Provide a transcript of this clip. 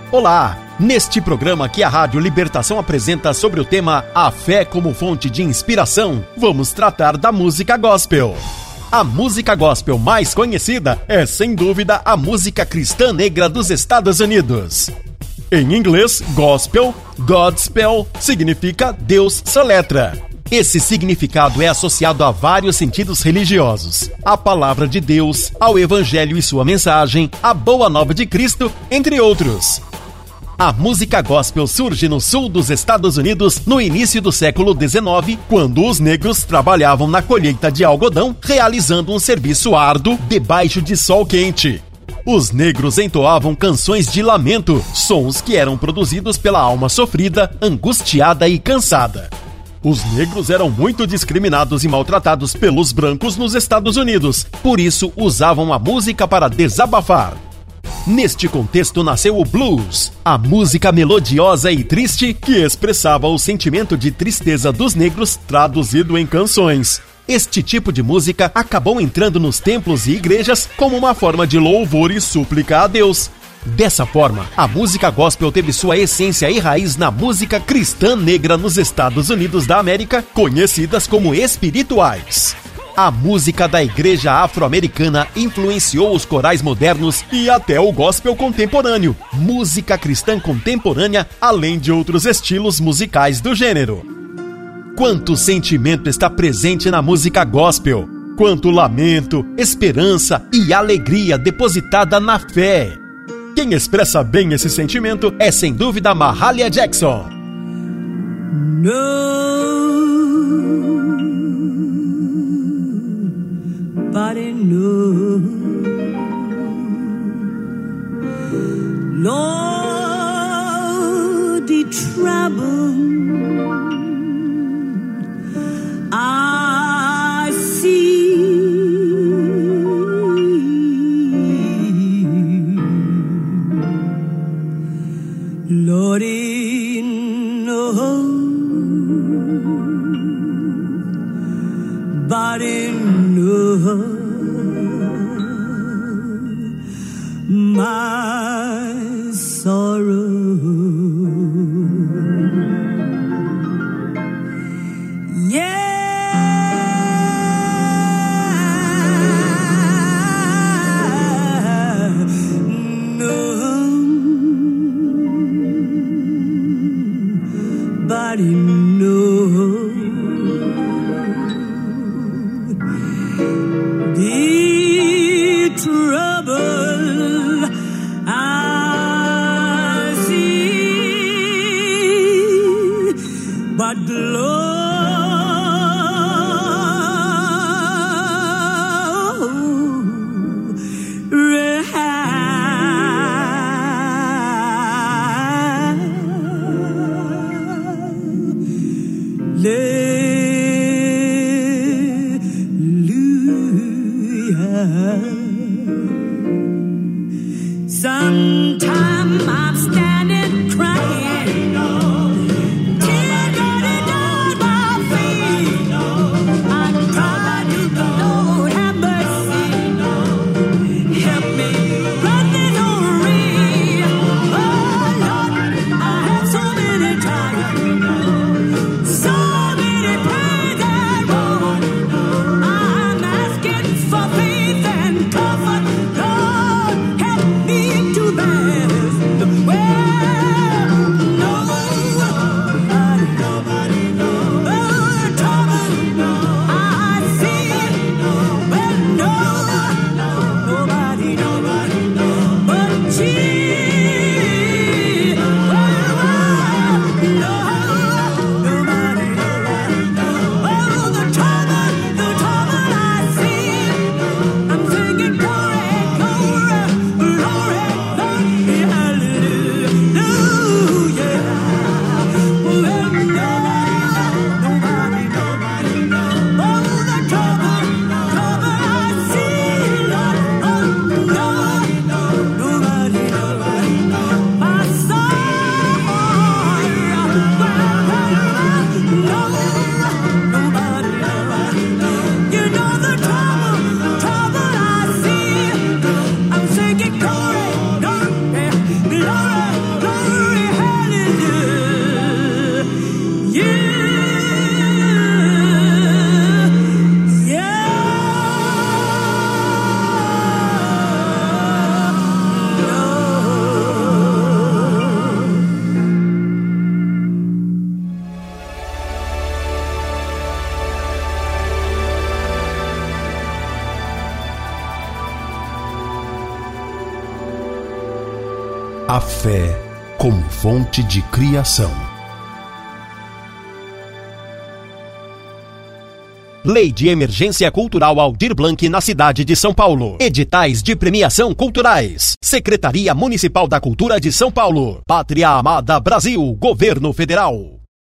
Olá! Neste programa que a Rádio Libertação apresenta sobre o tema A Fé como Fonte de Inspiração, vamos tratar da música gospel. A música gospel mais conhecida é, sem dúvida, a música cristã negra dos Estados Unidos. Em inglês, gospel, Godspell, significa Deus soletra. Esse significado é associado a vários sentidos religiosos: a palavra de Deus, ao Evangelho e sua mensagem, a boa nova de Cristo, entre outros. A música gospel surge no sul dos Estados Unidos no início do século XIX, quando os negros trabalhavam na colheita de algodão, realizando um serviço árduo debaixo de sol quente. Os negros entoavam canções de lamento, sons que eram produzidos pela alma sofrida, angustiada e cansada. Os negros eram muito discriminados e maltratados pelos brancos nos Estados Unidos, por isso usavam a música para desabafar. Neste contexto nasceu o blues, a música melodiosa e triste que expressava o sentimento de tristeza dos negros traduzido em canções. Este tipo de música acabou entrando nos templos e igrejas como uma forma de louvor e súplica a Deus. Dessa forma, a música gospel teve sua essência e raiz na música cristã negra nos Estados Unidos da América, conhecidas como espirituais. A música da igreja afro-americana influenciou os corais modernos e até o gospel contemporâneo, música cristã contemporânea, além de outros estilos musicais do gênero. Quanto sentimento está presente na música gospel, quanto lamento, esperança e alegria depositada na fé. Quem expressa bem esse sentimento é, sem dúvida, Mahalia Jackson. Nobody knows, Lord, the trouble I see, Lord, he knows, body knows my sorrow. Nobody knows the trouble I see, but sometime I'm standing crying, tears running down my face. I cry to the Lord, have mercy, help me run this race. Oh Lord, I have so many times, so many pains and wrong. I'm asking for faith and comfort. Lord, help me to bear the well. Nobody knows the trouble I see. Well, nobody knows but Jesus. Nobody knows. Oh, the trouble I see. I'm singing glory, glory, glory, glory, hallelujah. Well, nobody knows. Oh, the trouble I see, Lord. Oh, nobody knows. My sorrow, nobody knows. You know the trouble I see. I'm singing glory, glory, glory, glory. A fé como fonte de criação. Lei de Emergência Cultural Aldir Blanc na cidade de São Paulo. Editais de premiação culturais. Secretaria Municipal da Cultura de São Paulo. Pátria Amada Brasil. Governo Federal.